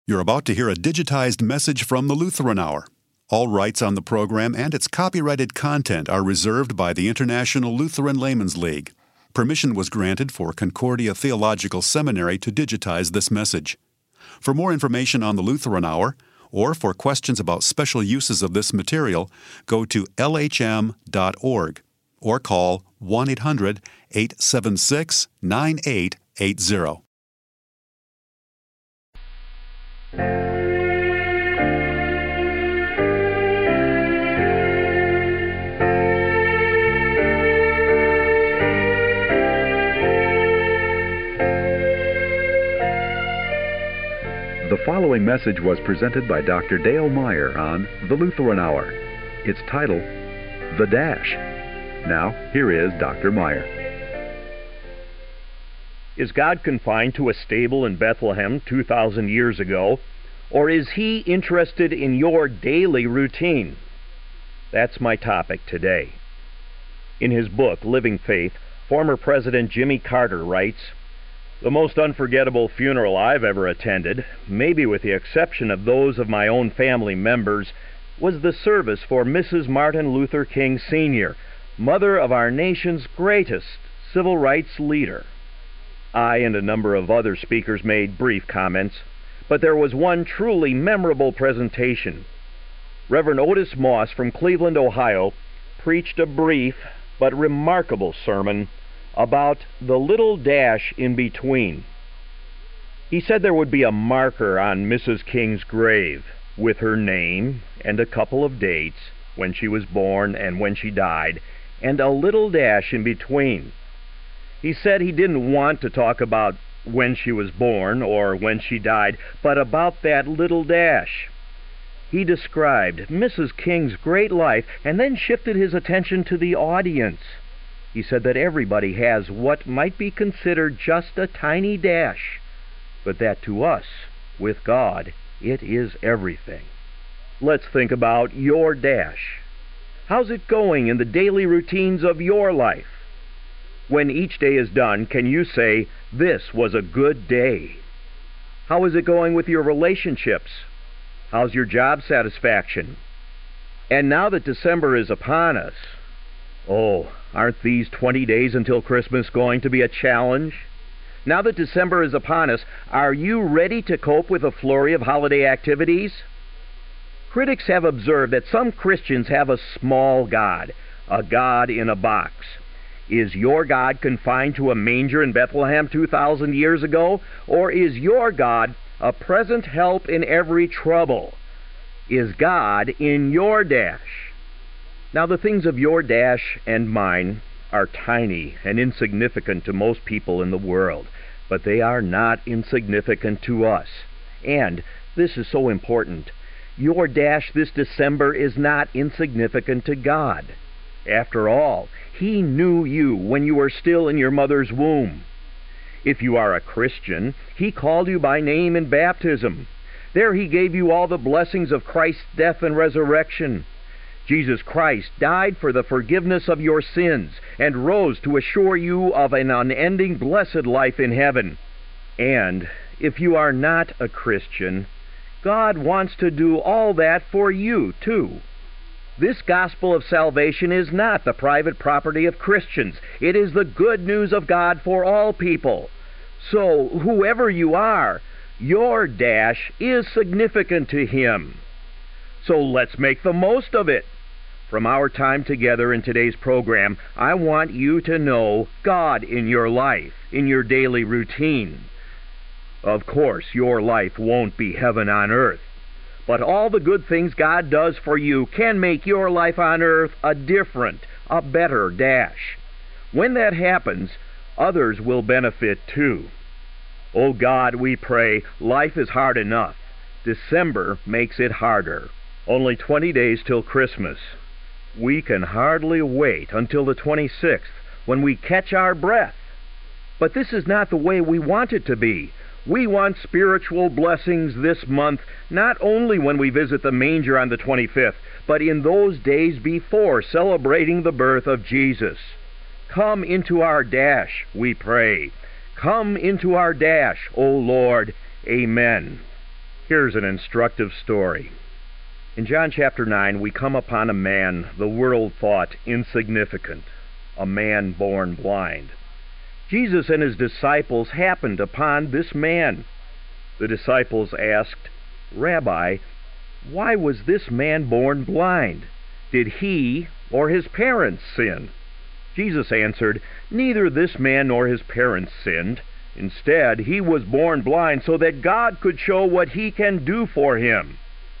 You're about to hear a digitized message from the Lutheran Hour. All rights on the program and its copyrighted content are reserved by the International Lutheran Laymen's League. Permission was granted for Concordia Theological Seminary to digitize this message. For more information on the Lutheran Hour, or for questions about special uses of this material, go to lhm.org or call 1-800-876-9880. The following message was presented by Dr. Dale Meyer on The Lutheran Hour. Its title, The Dash. Now, here is Dr. Meyer. Is God confined to a stable in Bethlehem 2,000 years ago, or is He interested in your daily routine? That's my topic today. In his book, Living Faith, former President Jimmy Carter writes, "The most unforgettable funeral I've ever attended, maybe with the exception of those of my own family members, was the service for Mrs. Martin Luther King Sr., mother of our nation's greatest civil rights leader." I and a number of other speakers made brief comments, but there was one truly memorable presentation. Reverend Otis Moss from Cleveland, Ohio, preached a brief but remarkable sermon about the little dash in between. He said there would be a marker on Mrs. King's grave with her name and a couple of dates, when she was born and when she died, and a little dash in between. He said he didn't want to talk about when she was born or when she died, but about that little dash. He described Mrs. King's great life and then shifted his attention to the audience. He said that everybody has what might be considered just a tiny dash, but that to us, with God, it is everything. Let's think about your dash. How's it going in the daily routines of your life? When each day is done, can you say, "This was a good day"? How is it going with your relationships? How's your job satisfaction? And now that December is upon us, oh, aren't these 20 days until Christmas going to be a challenge? Now that December is upon us, are you ready to cope with a flurry of holiday activities? Critics have observed that some Christians have a small God, a God in a box. Is your God confined to a manger in Bethlehem 2,000 years ago? Or is your God a present help in every trouble? Is God in your dash? Now, the things of your dash and mine are tiny and insignificant to most people in the world, but they are not insignificant to us. And this is so important. Your dash this December is not insignificant to God. After all, He knew you when you were still in your mother's womb. If you are a Christian, He called you by name in baptism. There He gave you all the blessings of Christ's death and resurrection. Jesus Christ died for the forgiveness of your sins and rose to assure you of an unending blessed life in heaven. And if you are not a Christian, God wants to do all that for you, too. This gospel of salvation is not the private property of Christians. It is the good news of God for all people. So, whoever you are, your dash is significant to Him. So let's make the most of it. From our time together in today's program, I want you to know God in your life, in your daily routine. Of course, your life won't be heaven on earth. But all the good things God does for you can make your life on earth a different, a better dash. When that happens, others will benefit too. Oh God, we pray, life is hard enough. December makes it harder. Only 20 days till Christmas. We can hardly wait until the 26th, when we catch our breath. But this is not the way we want it to be. We want spiritual blessings this month, not only when we visit the manger on the 25th, but in those days before celebrating the birth of Jesus. Come into our dash, we pray. Come into our dash, O Lord. Amen. Here's an instructive story. In John chapter 9, we come upon a man the world thought insignificant, a man born blind. Jesus and his disciples happened upon this man. The disciples asked, "Rabbi, why was this man born blind? Did he or his parents sin?" Jesus answered, "Neither this man nor his parents sinned. Instead, he was born blind so that God could show what he can do for him."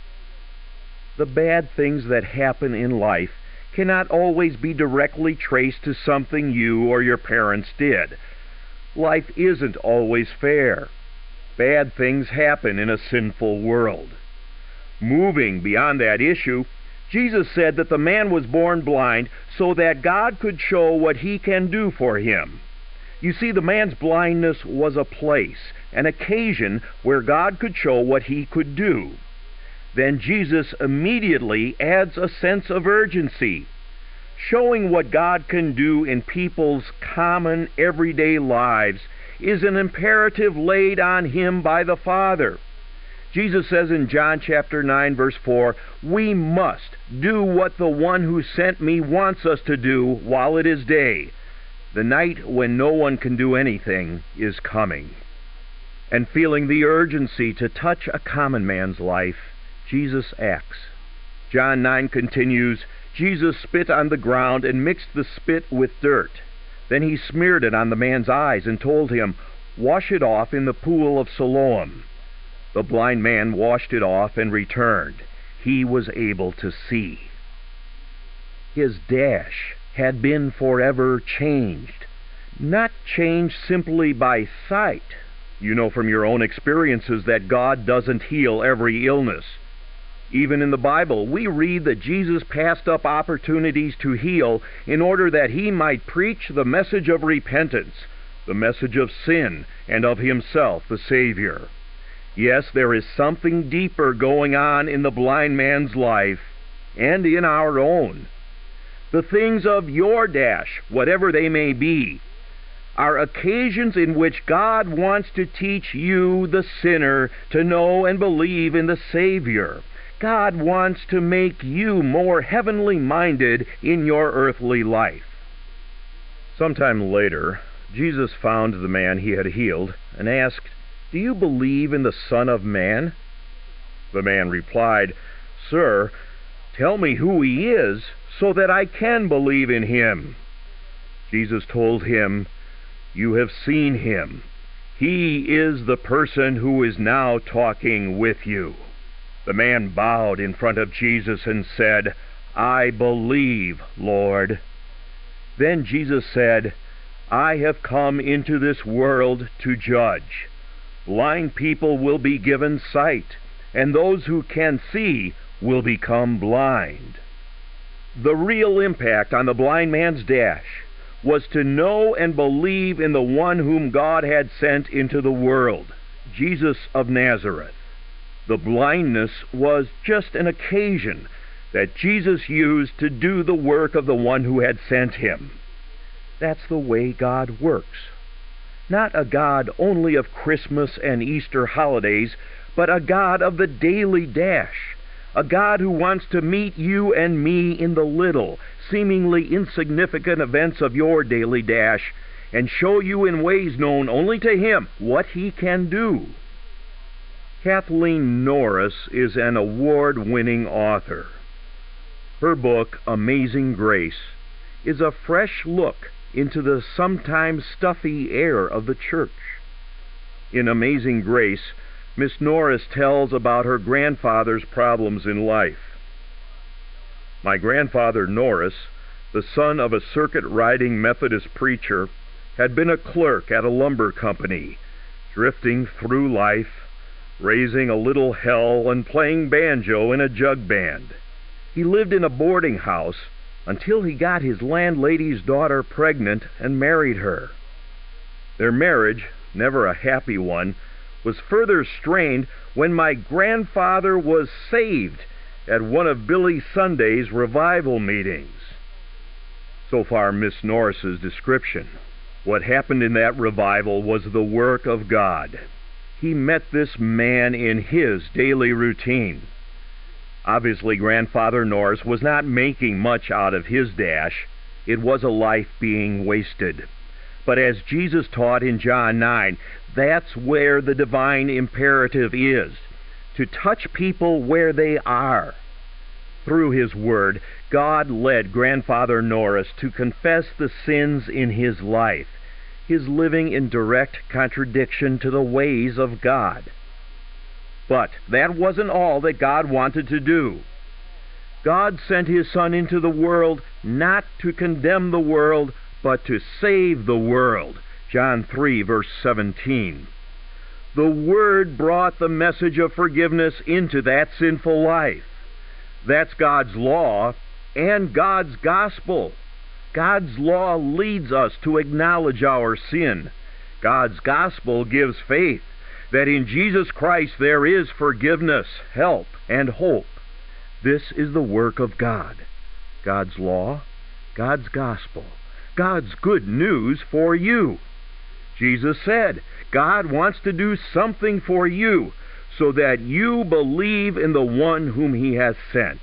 The bad things that happen in life cannot always be directly traced to something you or your parents did. Life isn't always fair. Bad things happen in a sinful world. Moving beyond that issue, Jesus said that the man was born blind so that God could show what he can do for him. You see, the man's blindness was a place, an occasion where God could show what he could do. Then Jesus immediately adds a sense of urgency. Showing what God can do in people's common, everyday lives is an imperative laid on him by the Father. Jesus says in John chapter 9, verse 4, "We must do what the one who sent me wants us to do while it is day. The night when no one can do anything is coming." And feeling the urgency to touch a common man's life, Jesus acts. John 9 continues, "Jesus spit on the ground and mixed the spit with dirt. Then he smeared it on the man's eyes and told him, 'Wash it off in the pool of Siloam.' The blind man washed it off and returned. He was able to see." His dash had been forever changed. Not changed simply by sight. You know from your own experiences that God doesn't heal every illness. Even in the Bible, we read that Jesus passed up opportunities to heal in order that he might preach the message of repentance, the message of sin, and of himself, the Savior. Yes, there is something deeper going on in the blind man's life, and in our own. The things of your dash, whatever they may be, are occasions in which God wants to teach you, the sinner, to know and believe in the Savior. God wants to make you more heavenly minded in your earthly life. Sometime later, Jesus found the man he had healed and asked, "Do you believe in the Son of Man?" The man replied, "Sir, tell me who he is so that I can believe in him." Jesus told him, "You have seen him. He is the person who is now talking with you." The man bowed in front of Jesus and said, "I believe, Lord." Then Jesus said, "I have come into this world to judge. Blind people will be given sight, and those who can see will become blind." The real impact on the blind man's dash was to know and believe in the one whom God had sent into the world, Jesus of Nazareth. The blindness was just an occasion that Jesus used to do the work of the one who had sent him. That's the way God works. Not a God only of Christmas and Easter holidays, but a God of the daily dash. A God who wants to meet you and me in the little, seemingly insignificant events of your daily dash and show you in ways known only to him what he can do. Kathleen Norris is an award-winning author. Her book, Amazing Grace, is a fresh look into the sometimes stuffy air of the church. In Amazing Grace, Miss Norris tells about her grandfather's problems in life. "My grandfather Norris, the son of a circuit-riding Methodist preacher, had been a clerk at a lumber company, drifting through life, raising a little hell and playing banjo in a jug band. He lived in a boarding house until he got his landlady's daughter pregnant and married her. Their marriage, never a happy one, was further strained when my grandfather was saved at one of Billy Sunday's revival meetings." So far, Miss Norris's description. What happened in that revival was the work of God. he met this man in his daily routine. Obviously, Grandfather Norris was not making much out of his dash. It was a life being wasted. But as Jesus taught in John 9, that's where the divine imperative is, to touch people where they are. Through His Word, God led Grandfather Norris to confess the sins in his life, his living in direct contradiction to the ways of God. But that wasn't all that God wanted to do. God sent His Son into the world not to condemn the world, but to save the world. John 3, verse 17. The Word brought the message of forgiveness into that sinful life. That's God's law and God's gospel. God's law leads us to acknowledge our sin. God's gospel gives faith that in Jesus Christ there is forgiveness, help, and hope. This is the work of God. God's law, God's gospel, God's good news for you. Jesus said, God wants to do something for you so that you believe in the one whom He has sent.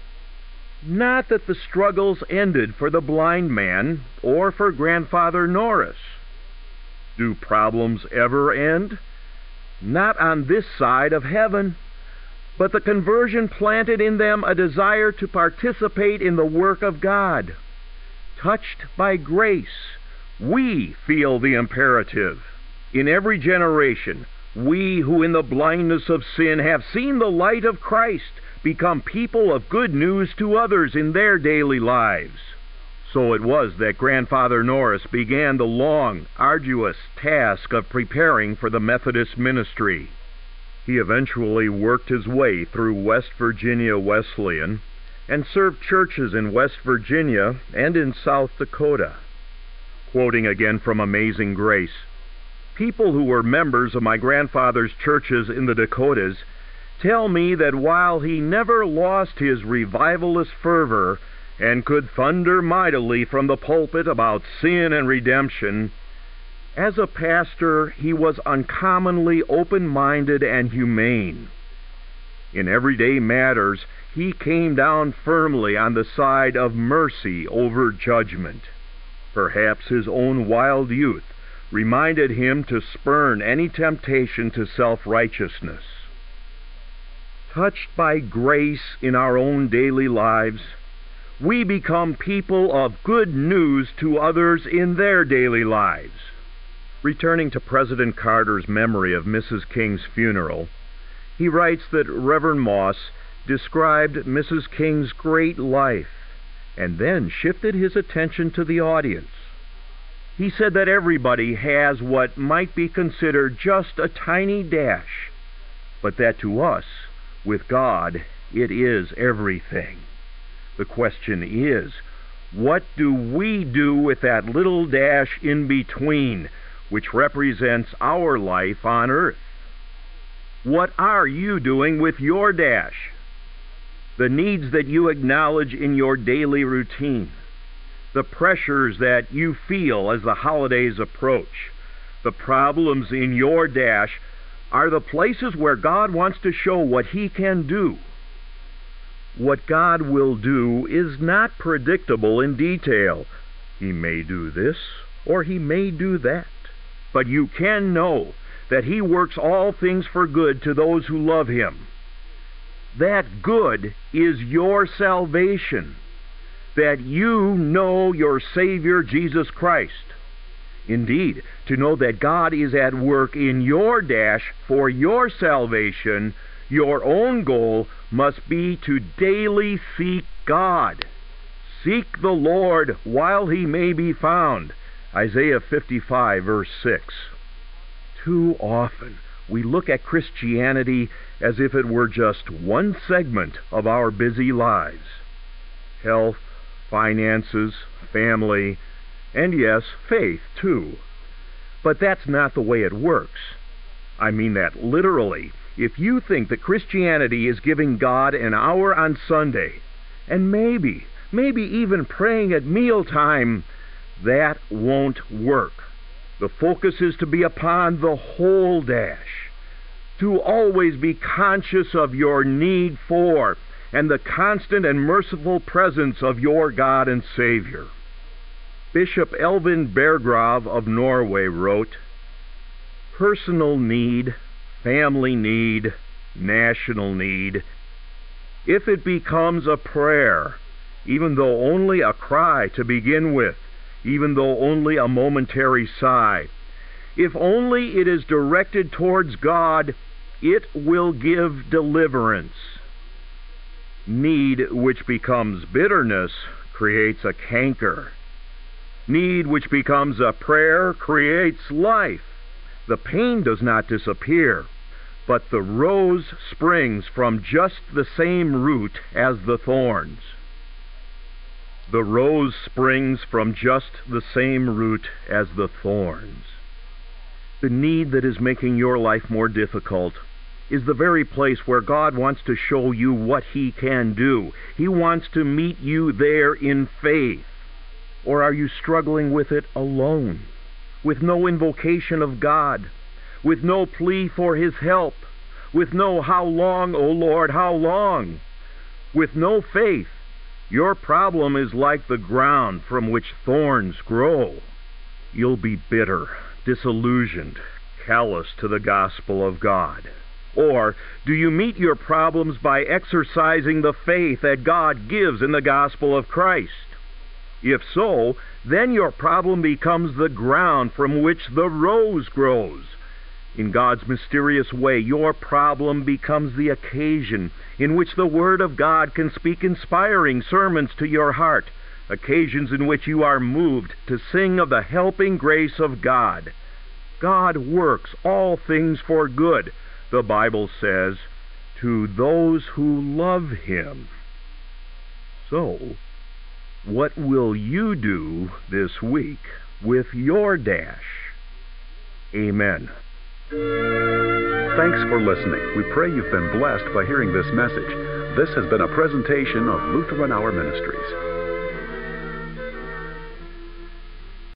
Not that the struggles ended for the blind man or for Grandfather Norris. Do problems ever end? Not on this side of heaven. But the conversion planted in them a desire to participate in the work of God. Touched by grace, we feel the imperative. In every generation, we who in the blindness of sin have seen the light of Christ become people of good news to others in their daily lives. So it was that Grandfather Norris began the long, arduous task of preparing for the Methodist ministry. He eventually worked his way through West Virginia Wesleyan and served churches in West Virginia and in South Dakota. Quoting again from Amazing Grace, people who were members of my grandfather's churches in the Dakotas tell me that while he never lost his revivalist fervor and could thunder mightily from the pulpit about sin and redemption, as a pastor he was uncommonly open-minded and humane. In everyday matters, he came down firmly on the side of mercy over judgment. Perhaps his own wild youth reminded him to spurn any temptation to self-righteousness. Touched by grace in our own daily lives, we become people of good news to others in their daily lives. Returning to President Carter's memory of Mrs. King's funeral, he writes that Reverend Moss described Mrs. King's great life and then shifted his attention to the audience. He said that everybody has what might be considered just a tiny dash, but that to us, with God, it is everything. The question is, what do we do with that little dash in between, which represents our life on earth? What are you doing with your dash? The needs that you acknowledge in your daily routine, the pressures that you feel as the holidays approach, the problems in your dash are the places where God wants to show what He can do. What God will do is not predictable in detail. He may do this, or He may do that. But you can know that He works all things for good to those who love Him. That good is your salvation, that you know your Savior Jesus Christ. Indeed, to know that God is at work in your dash for your salvation, your own goal must be to daily seek God. Seek the Lord while He may be found. Isaiah 55, verse 6. Too often we look at Christianity as if it were just one segment of our busy lives. Health, finances, family, and yes, faith too. But that's not the way it works. I mean that literally. If you think that Christianity is giving God an hour on Sunday, and maybe even praying at mealtime, that won't work. The focus is to be upon the whole dash, to always be conscious of your need for and the constant and merciful presence of your God and Savior. Bishop Elvin Berggrav of Norway wrote, "Personal need, family need, national need, if it becomes a prayer, even though only a cry to begin with, even though only a momentary sigh, if only it is directed towards God, it will give deliverance. Need which becomes bitterness creates a canker. Need which becomes a prayer creates life. The pain does not disappear, but the rose springs from just the same root as the thorns." The rose springs from just the same root as the thorns. The need that is making your life more difficult is the very place where God wants to show you what He can do. He wants to meet you there in faith. Or are you struggling with it alone, with no invocation of God, with no plea for His help, with no "How long, O Lord, how long?" with no faith? Your problem is like the ground from which thorns grow. You'll be bitter, disillusioned, callous to the gospel of God. Or do you meet your problems by exercising the faith that God gives in the gospel of Christ? If so, then your problem becomes the ground from which the rose grows. In God's mysterious way, your problem becomes the occasion in which the Word of God can speak inspiring sermons to your heart, occasions in which you are moved to sing of the helping grace of God. God works all things for good, the Bible says, to those who love Him. So, what will you do this week with your dash? Amen. Thanks for listening. We pray you've been blessed by hearing this message. This has been a presentation of Lutheran Hour Ministries.